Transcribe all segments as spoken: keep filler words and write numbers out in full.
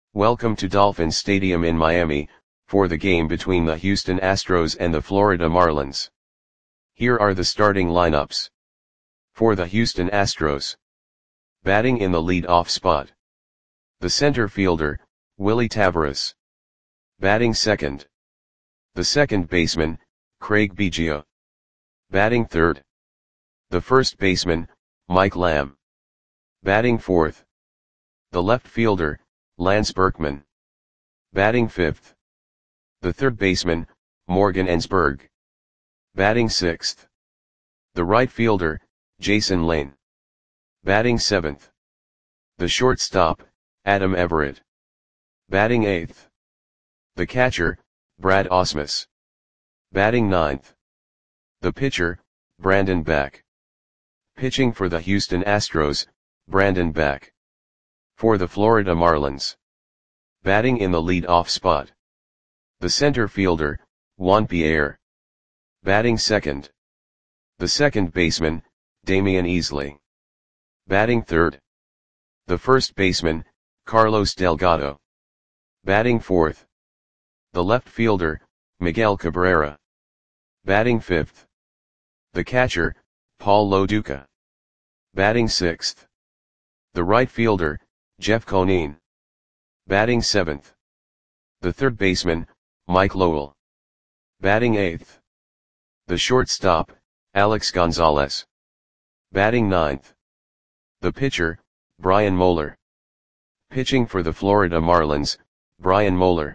Welcome to Dolphins Stadium in Miami, for the game between the Houston Astros and the Florida Marlins. Here are the starting lineups. For the Houston Astros. Batting in the lead-off spot. The center fielder, Willy Taveras. Batting second. The second baseman, Craig Biggio. Batting third. The first baseman, Mike Lamb. Batting fourth. The left fielder, Lance Berkman. Batting fifth. The third baseman, Morgan Ensberg. Batting sixth. The right fielder, Jason Lane. Batting seventh. The shortstop, Adam Everett. Batting eighth. The catcher, Brad Ausmus. Batting ninth. The pitcher, Brandon Beck. Pitching for the Houston Astros, Brandon Beck. For the Florida Marlins. Batting in the lead-off spot. The center fielder, Juan Pierre. Batting second. The second baseman, Damian Easley. Batting third. The first baseman, Carlos Delgado. Batting fourth. The left fielder, Miguel Cabrera. Batting fifth. The catcher, Paul Lo Duca. Batting sixth. The right fielder, Jeff Conine. Batting seventh. The third baseman, Mike Lowell. Batting eighth. The shortstop, Alex Gonzalez. Batting ninth. The pitcher, Brian Moeller. Pitching for the Florida Marlins, Brian Moeller.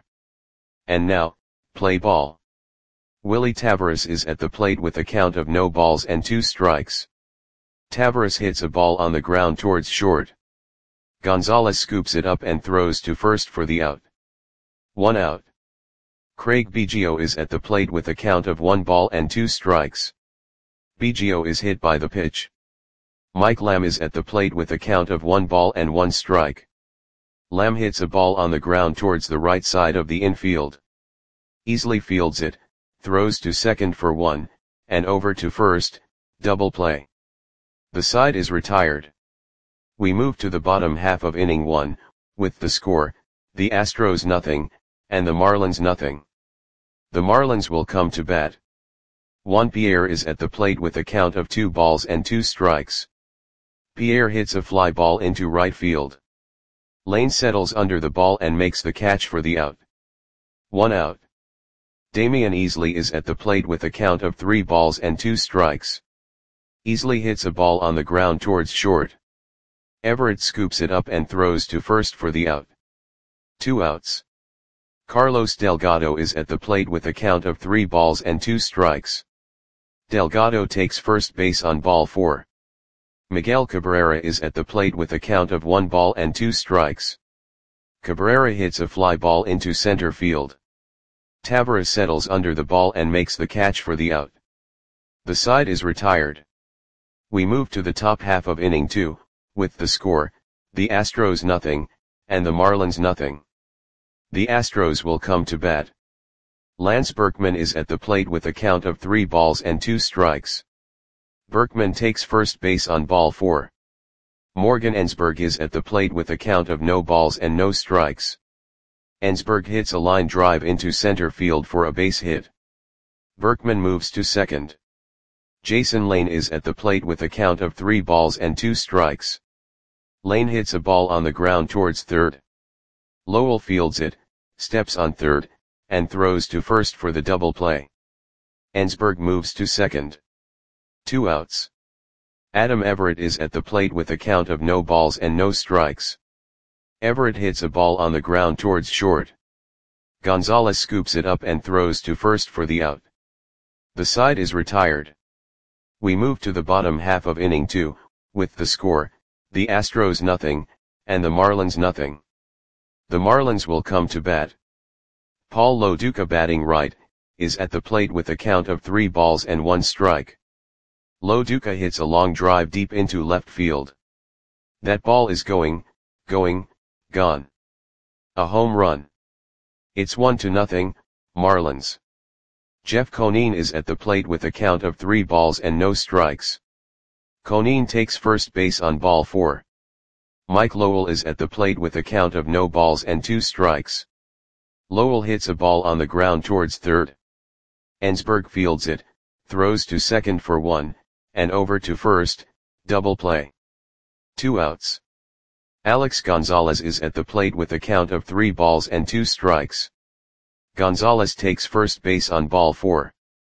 And now, play ball. Willy Taveras is at the plate with a count of no balls and two strikes. Taveras hits a ball on the ground towards short. Gonzalez scoops it up and throws to first for the out. One out. Craig Biggio is at the plate with a count of one ball and two strikes. Biggio is hit by the pitch. Mike Lamb is at the plate with a count of one ball and one strike. Lamb hits a ball on the ground towards the right side of the infield. Easley fields it, throws to second for one, and over to first, double play. The side is retired. We move to the bottom half of inning one, with the score, the Astros nothing, and the Marlins nothing. The Marlins will come to bat. Juan Pierre is at the plate with a count of two balls and two strikes. Pierre hits a fly ball into right field. Lane settles under the ball and makes the catch for the out. One out. Damian Easley is at the plate with a count of three balls and two strikes. Easley hits a ball on the ground towards short. Everett scoops it up and throws to first for the out. Two outs. Carlos Delgado is at the plate with a count of three balls and two strikes. Delgado takes first base on ball four. Miguel Cabrera is at the plate with a count of one ball and two strikes. Cabrera hits a fly ball into center field. Taveras settles under the ball and makes the catch for the out. The side is retired. We move to the top half of inning two, with the score, the Astros nothing, and the Marlins nothing. The Astros will come to bat. Lance Berkman is at the plate with a count of three balls and two strikes. Berkman takes first base on ball four. Morgan Ensberg is at the plate with a count of no balls and no strikes. Ensberg hits a line drive into center field for a base hit. Berkman moves to second. Jason Lane is at the plate with a count of three balls and two strikes. Lane hits a ball on the ground towards third. Lowell fields it, steps on third, and throws to first for the double play. Ensberg moves to second. Two outs. Adam Everett is at the plate with a count of no balls and no strikes. Everett hits a ball on the ground towards short. Gonzalez scoops it up and throws to first for the out. The side is retired. We move to the bottom half of inning two, with the score, the Astros nothing, and the Marlins nothing. The Marlins will come to bat. Paul Lo Duca batting right, is at the plate with a count of three balls and one strike. Lo Duca hits a long drive deep into left field. That ball is going, going, gone. A home run. It's one to nothing, Marlins. Jeff Conine is at the plate with a count of three balls and no strikes. Conine takes first base on ball four. Mike Lowell is at the plate with a count of no balls and two strikes. Lowell hits a ball on the ground towards third. Ensberg fields it, throws to second for one, and over to first, double play. Two outs. Alex Gonzalez is at the plate with a count of three balls and two strikes. Gonzalez takes first base on ball four.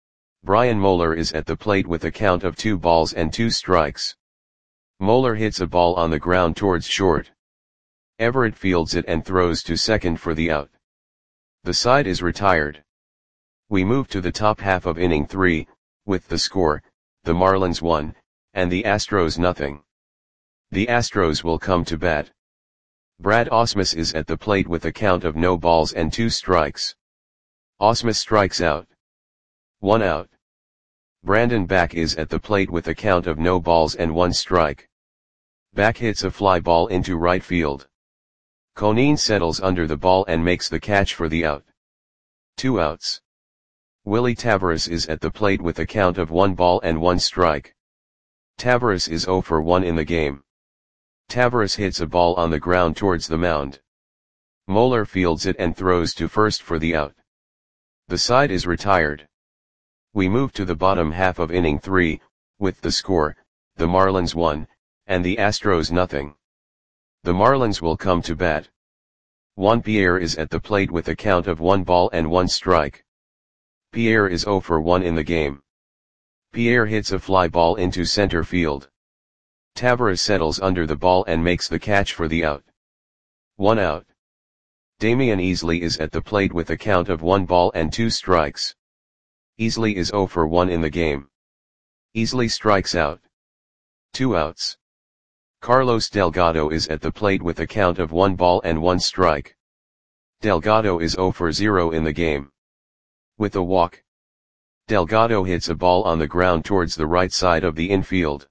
Brian Moeller is at the plate with a count of two balls and two strikes. Moeller hits a ball on the ground towards short. Everett fields it and throws to second for the out. The side is retired. We move to the top half of inning three, with the score, the Marlins one, and the Astros nothing. The Astros will come to bat. Brad Ausmus is at the plate with a count of no balls and two strikes. Ausmus strikes out. One out. Brandon Back is at the plate with a count of no balls and one strike. Back hits a fly ball into right field. Conine settles under the ball and makes the catch for the out. Two outs. Willie Taveras is at the plate with a count of one ball and one strike. Taveras is zero for one in the game. Taveras hits a ball on the ground towards the mound. Moeller fields it and throws to first for the out. The side is retired. We move to the bottom half of inning three, with the score, the Marlins one, and the Astros nothing. The Marlins will come to bat. Juan Pierre is at the plate with a count of one ball and one strike. Pierre is zero for one in the game. Pierre hits a fly ball into center field. Taveras settles under the ball and makes the catch for the out. One out. Damian Easley is at the plate with a count of one ball and two strikes. Easley is zero for one in the game. Easley strikes out. Two outs. Carlos Delgado is at the plate with a count of one ball and one strike. Delgado is zero for zero in the game. With a walk. Delgado hits a ball on the ground towards the right side of the infield.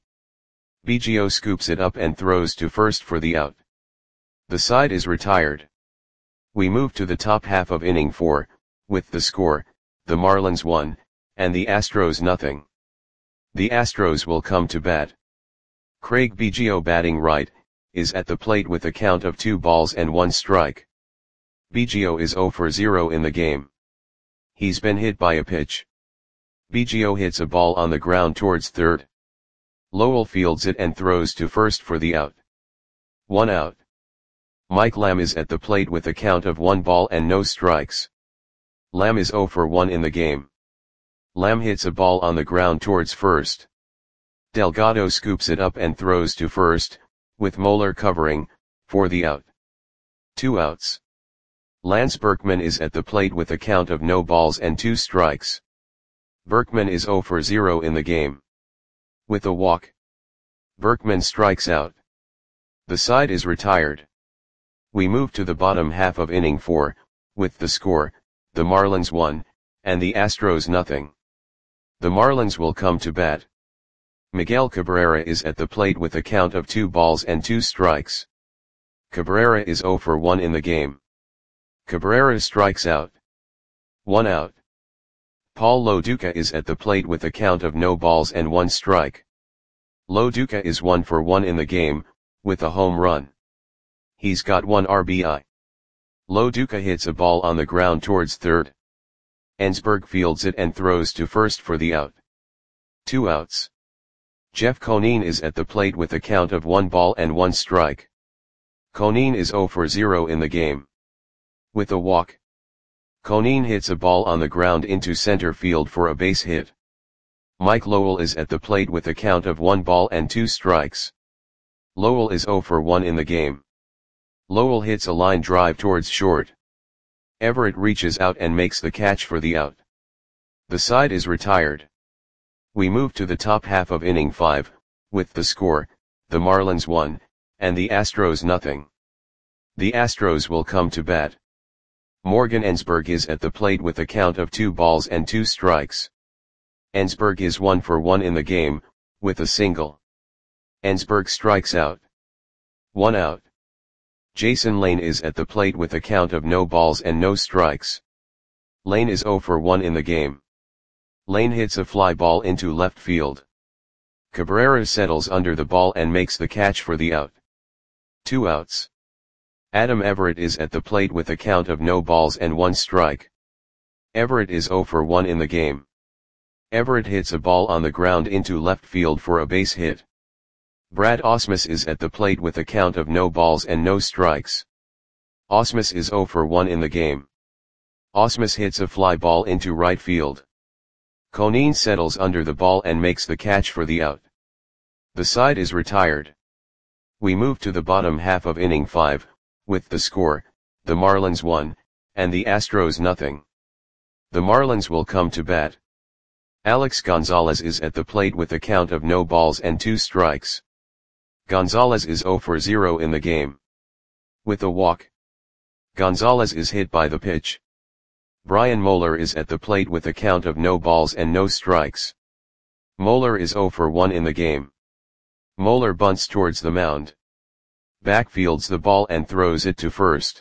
Biggio scoops it up and throws to first for the out. The side is retired. We move to the top half of inning four, with the score, the Marlins one, and the Astros nothing. The Astros will come to bat. Craig Biggio, batting right, is at the plate with a count of two balls and one strike. Biggio is zero for zero in the game. He's been hit by a pitch. Biggio hits a ball on the ground towards third. Lowell fields it and throws to first for the out. One out. Mike Lamb is at the plate with a count of one ball and no strikes. Lamb is zero for one in the game. Lamb hits a ball on the ground towards first. Delgado scoops it up and throws to first, with Moeller covering, for the out. Two outs. Lance Berkman is at the plate with a count of no balls and two strikes. Berkman is zero for zero in the game. With a walk. Berkman strikes out. The side is retired. We move to the bottom half of inning four, with the score, the Marlins one, and the Astros nothing. The Marlins will come to bat. Miguel Cabrera is at the plate with a count of two balls and two strikes. Cabrera is zero for one in the game. Cabrera strikes out. One out. Paul Loduca is at the plate with a count of no balls and one strike. Loduca is one for one in the game, with a home run. He's got one R B I. Loduca hits a ball on the ground towards third. Ensberg fields it and throws to first for the out. Two outs. Jeff Conine is at the plate with a count of one ball and one strike. Conine is zero for zero in the game. With a walk. Conine hits a ball on the ground into center field for a base hit. Mike Lowell is at the plate with a count of one ball and two strikes. Lowell is zero for one in the game. Lowell hits a line drive towards short. Everett reaches out and makes the catch for the out. The side is retired. We move to the top half of inning five, with the score, the Marlins one, and the Astros nothing. The Astros will come to bat. Morgan Ensberg is at the plate with a count of two balls and two strikes. Ensberg is one for one in the game, with a single. Ensberg strikes out. One out. Jason Lane is at the plate with a count of no balls and no strikes. Lane is zero for one in the game. Lane hits a fly ball into left field. Cabrera settles under the ball and makes the catch for the out. Two outs. Adam Everett is at the plate with a count of no balls and one strike. Everett is zero for one in the game. Everett hits a ball on the ground into left field for a base hit. Brad Ausmus is at the plate with a count of no balls and no strikes. Ausmus is zero for one in the game. Ausmus hits a fly ball into right field. Conine settles under the ball and makes the catch for the out. The side is retired. We move to the bottom half of inning five, with the score, the Marlins one, and the Astros nothing. The Marlins will come to bat. Alex Gonzalez is at the plate with a count of no balls and two strikes. Gonzalez is zero for zero in the game. With a walk. Gonzalez is hit by the pitch. Brian Moeller is at the plate with a count of no balls and no strikes. Moeller is zero for one in the game. Moeller bunts towards the mound. Backfields the ball and throws it to first.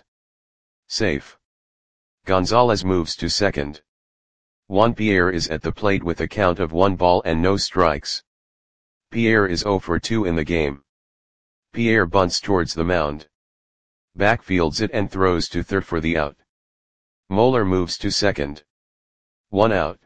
Safe. Gonzalez moves to second. Juan Pierre is at the plate with a count of one ball and no strikes. Pierre is zero for two in the game. Pierre bunts towards the mound. Backfields it and throws to third for the out. Moeller moves to second. One out.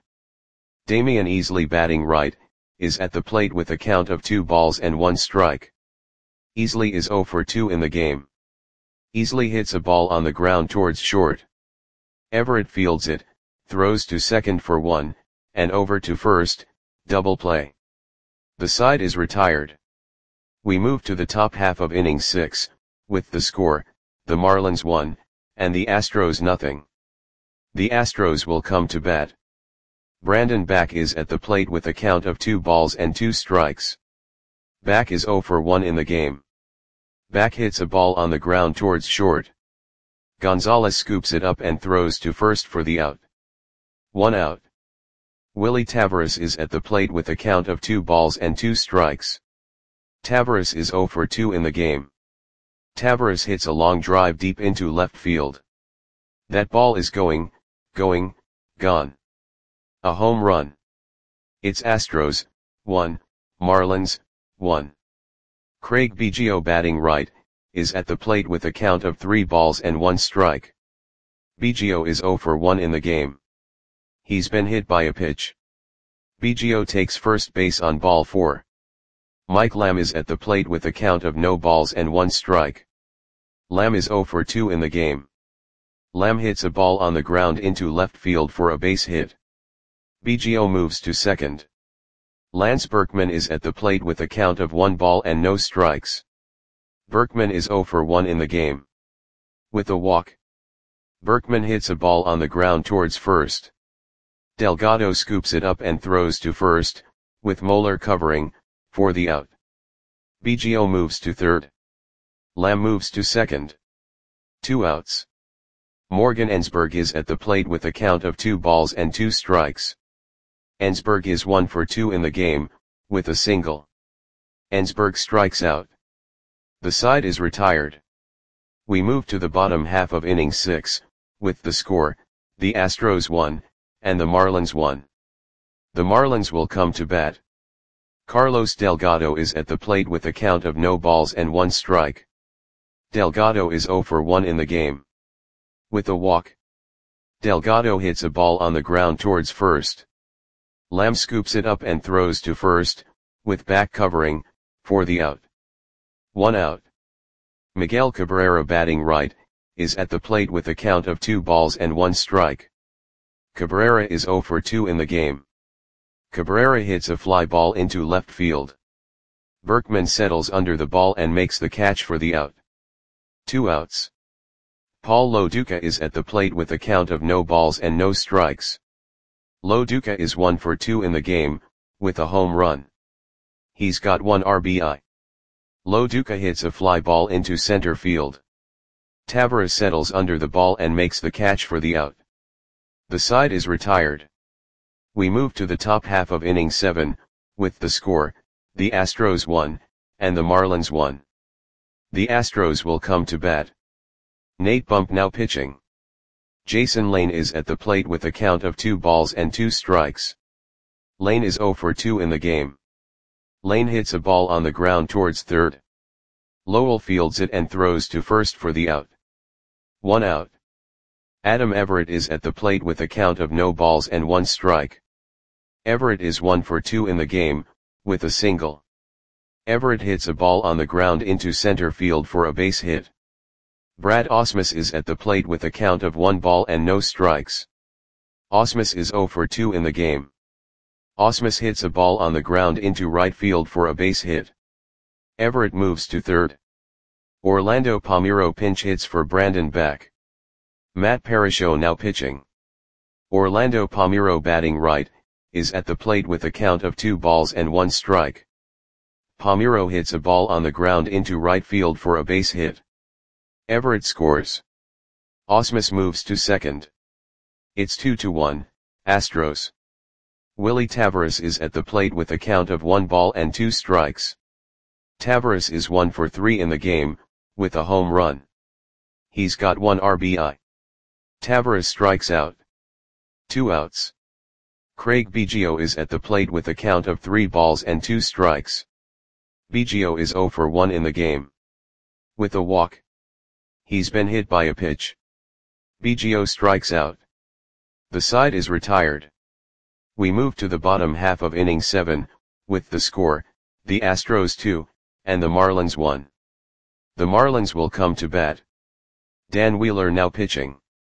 Damian Easley, batting right, is at the plate with a count of two balls and one strike. Easley is zero for two in the game. Easley hits a ball on the ground towards short. Everett fields it, throws to second for one, and over to first, double play. The side is retired. We move to the top half of inning six, with the score, the Marlins one, and the Astros nothing. The Astros will come to bat. Brandon Back is at the plate with a count of two balls and two strikes. Back is zero for one in the game. Back hits a ball on the ground towards short. Gonzalez scoops it up and throws to first for the out. One out. Willie Taveras is at the plate with a count of two balls and two strikes. Taveras is zero for two in the game. Taveras hits a long drive deep into left field. That ball is going, going, gone. A home run. It's Astros, one, Marlins, one. Craig Biggio, batting right, is at the plate with a count of three balls and one strike. Biggio is zero for one in the game. He's been hit by a pitch. Biggio takes first base on ball four. Mike Lamb is at the plate with a count of no balls and one strike. Lamb is zero for two in the game. Lamb hits a ball on the ground into left field for a base hit. Biggio moves to second. Lance Berkman is at the plate with a count of one ball and no strikes. Berkman is zero for one in the game. With a walk. Berkman hits a ball on the ground towards first. Delgado scoops it up and throws to first, with Moeller covering, for the out. Biggio moves to third. Lamb moves to second. Two outs. Morgan Ensberg is at the plate with a count of two balls and two strikes. Ensberg is one for two in the game, with a single. Ensberg strikes out. The side is retired. We move to the bottom half of inning six, with the score, the Astros one, and the Marlins one. The Marlins will come to bat. Carlos Delgado is at the plate with a count of no balls and one strike. Delgado is zero for one in the game. With a walk. Delgado hits a ball on the ground towards first. Lamb scoops it up and throws to first, with back covering, for the out. One out. Miguel Cabrera, batting right, is at the plate with a count of two balls and one strike. Cabrera is zero for two in the game. Cabrera hits a fly ball into left field. Berkman settles under the ball and makes the catch for the out. Two outs. Paul Lo Duca is at the plate with a count of no balls and no strikes. Lo Duca is one for two in the game, with a home run. He's got one R B I. Lo Duca hits a fly ball into center field. Taveras settles under the ball and makes the catch for the out. The side is retired. We move to the top half of inning seven, with the score, the Astros one, and the Marlins one. The Astros will come to bat. Nate Bump now pitching. Jason Lane is at the plate with a count of two balls and two strikes. Lane is zero for two in the game. Lane hits a ball on the ground towards third. Lowell fields it and throws to first for the out. One out. Adam Everett is at the plate with a count of no balls and one strike. Everett is one for two in the game, with a single. Everett hits a ball on the ground into center field for a base hit. Brad Ausmus is at the plate with a count of one ball and no strikes. Ausmus is zero for two in the game. Ausmus hits a ball on the ground into right field for a base hit. Everett moves to third. Orlando Palmeiro pinch hits for Brandon Beck. Matt Parisho now pitching. Orlando Palmeiro batting right, is at the plate with a count of two balls and one strike. Palmeiro hits a ball on the ground into right field for a base hit. Everett scores. Ausmus moves to second. It's two to one, Astros. Willie Taveras is at the plate with a count of one ball and two strikes. Taveras is one for three in the game, with a home run. He's got one R B I. Taveras strikes out. Two outs. Craig Biggio is at the plate with a count of three balls and two strikes. Biggio is zero for one in the game. With a walk. He's been hit by a pitch. Biggio strikes out. The side is retired. We move to the bottom half of inning seven, with the score, the Astros two, and the Marlins one. The Marlins will come to bat. Dan Wheeler now pitching.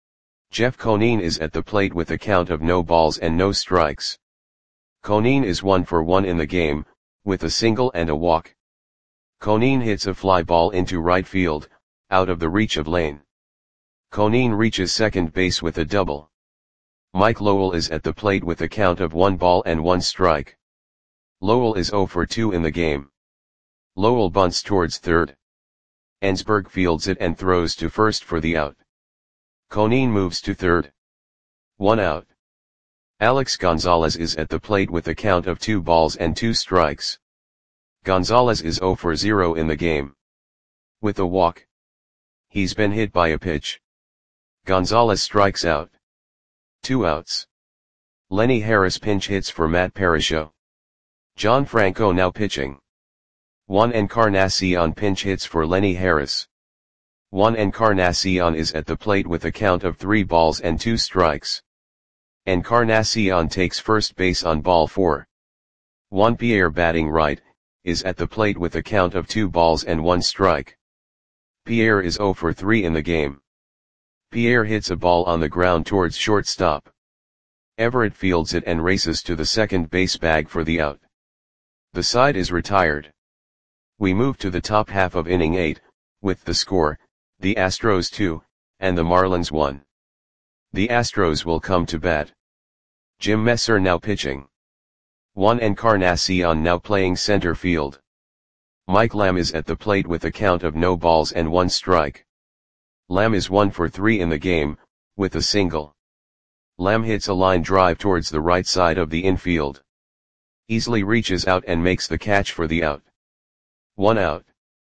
Jeff Conine is at the plate with a count of no balls and no strikes. Conine is one for one in the game, with a single and a walk. Conine hits a fly ball into right field, out of the reach of Lane. Conine reaches second base with a double. Mike Lowell is at the plate with a count of one ball and one strike. Lowell is zero for two in the game. Lowell bunts towards third. Ensberg fields it and throws to first for the out. Conine moves to third. One out. Alex Gonzalez is at the plate with a count of two balls and two strikes. Gonzalez is zero for zero in the game. With a walk. He's been hit by a pitch. Gonzalez strikes out. Two outs. Lenny Harris pinch hits for Matt Parisho. John Franco now pitching. Juan Encarnacion pinch hits for Lenny Harris. Juan Encarnacion is at the plate with a count of three balls and two strikes. Encarnacion takes first base on ball four. Juan Pierre batting right, is at the plate with a count of two balls and one strike. Pierre is zero for three in the game. Pierre hits a ball on the ground towards shortstop. Everett fields it and races to the second base bag for the out. The side is retired. We move to the top half of inning eight, with the score, the Astros two, and the Marlins one. The Astros will come to bat. Jim Messer now pitching. Juan Encarnacion now playing center field. Mike Lamb is at the plate with a count of no balls and one strike. Lamb is one for three in the game, with a single. Lamb hits a line drive towards the right side of the infield. Easily reaches out and makes the catch for the out. One out.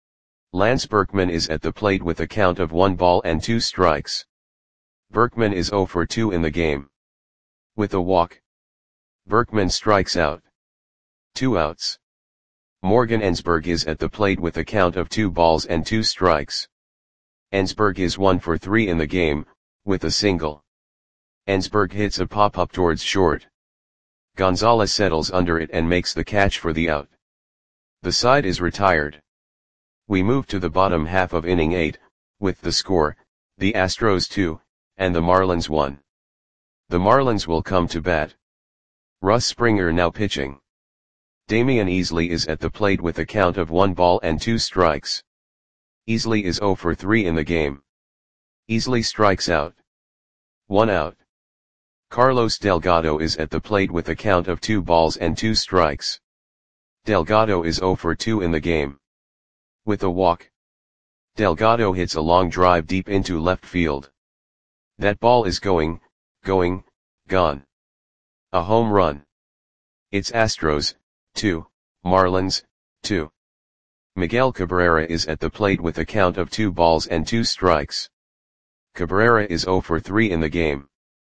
Lance Berkman is at the plate with a count of one ball and two strikes. Berkman is zero for two in the game. With a walk. Berkman strikes out. Two outs. Morgan Ensberg is at the plate with a count of two balls and two strikes. Ensberg is one for three in the game, with a single. Ensberg hits a pop-up towards short. Gonzalez settles under it and makes the catch for the out. The side is retired. We move to the bottom half of inning eight, with the score, the Astros two, and the Marlins one. The Marlins will come to bat. Russ Springer now pitching. Damian Easley is at the plate with a count of one ball and two strikes. Easley is zero for three in the game. Easley strikes out. One out. Carlos Delgado is at the plate with a count of two balls and two strikes. Delgado is zero for two in the game. With a walk. Delgado hits a long drive deep into left field. That ball is going, going, gone. A home run. It's Astros, two, Marlins, two. Miguel Cabrera is at the plate with a count of two balls and two strikes. Cabrera is zero for three in the game.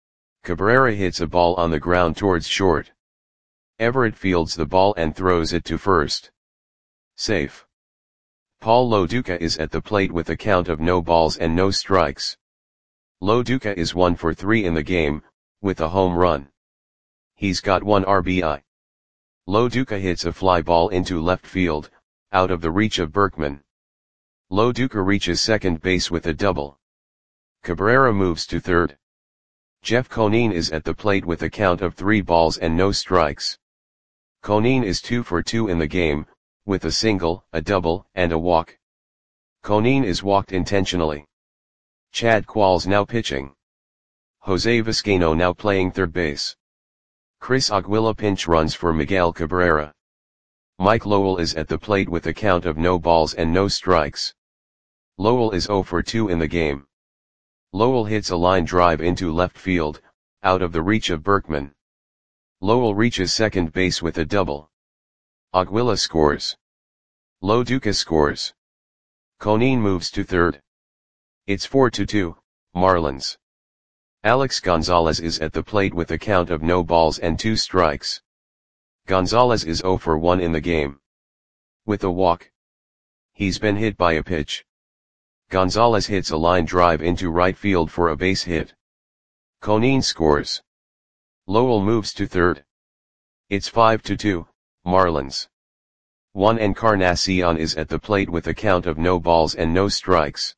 Cabrera hits a ball on the ground towards short. Everett fields the ball and throws it to first. Safe. Paul Lo Duca is at the plate with a count of no balls and no strikes. Lo Duca is one for three in the game, with a home run. He's got one R B I. Lo Duca hits a fly ball into left field, out of the reach of Berkman. Lo Duca reaches second base with a double. Cabrera moves to third. Jeff Conine is at the plate with a count of three balls and no strikes. Conine is two for two in the game, with a single, a double, and a walk. Conine is walked intentionally. Chad Qualls now pitching. Jose Vizcaino now playing third base. Chris Aguila pinch runs for Miguel Cabrera. Mike Lowell is at the plate with a count of no balls and no strikes. Lowell is zero for two in the game. Lowell hits a line drive into left field, out of the reach of Berkman. Lowell reaches second base with a double. Aguila scores. Lo Duca scores. Conine moves to third. It's four to two, Marlins. Alex Gonzalez is at the plate with a count of no balls and two strikes. Gonzalez is zero for one in the game. With a walk. He's been hit by a pitch. Gonzalez hits a line drive into right field for a base hit. Conine scores. Lowell moves to third. It's five to two, Marlins. Juan Encarnacion is at the plate with a count of no balls and no strikes.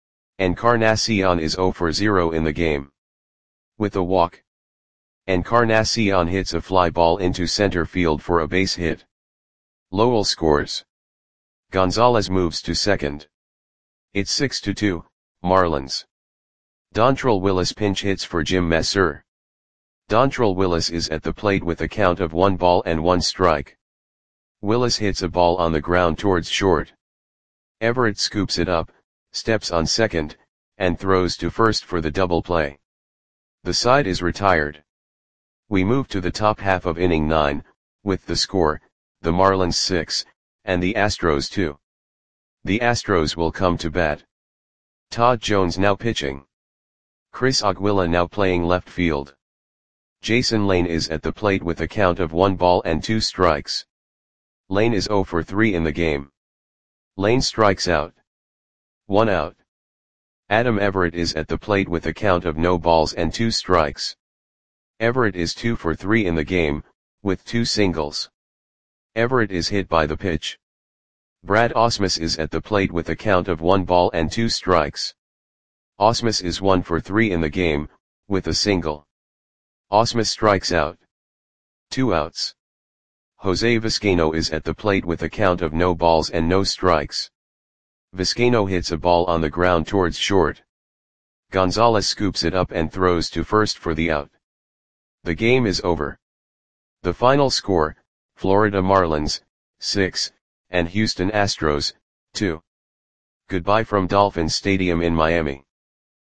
Encarnacion is zero for zero in the game. With a walk. Encarnacion hits a fly ball into center field for a base hit. Lowell scores. Gonzalez moves to second. It's six to two, Marlins. Dontrelle Willis pinch hits for Jim Messer. Dontrelle Willis is at the plate with a count of one ball and one strike. Willis hits a ball on the ground towards short. Everett scoops it up, steps on second, and throws to first for the double play. The side is retired. We move to the top half of inning nine, with the score, the Marlins six, and the Astros two. The Astros will come to bat. Todd Jones now pitching. Chris Aguila now playing left field. Jason Lane is at the plate with a count of one ball and two strikes. Lane is zero for three in the game. Lane strikes out. One out. Adam Everett is at the plate with a count of no balls and two strikes. Everett is two for three in the game, with two singles. Everett is hit by the pitch. Brad Ausmus is at the plate with a count of one ball and two strikes. Ausmus is one for three in the game, with a single. Ausmus strikes out. Two outs. Jose Vizcaino is at the plate with a count of no balls and no strikes. Vizcaino hits a ball on the ground towards short. Gonzalez scoops it up and throws to first for the out. The game is over. The final score, Florida Marlins, six, and Houston Astros, two. Goodbye from Dolphin Stadium in Miami.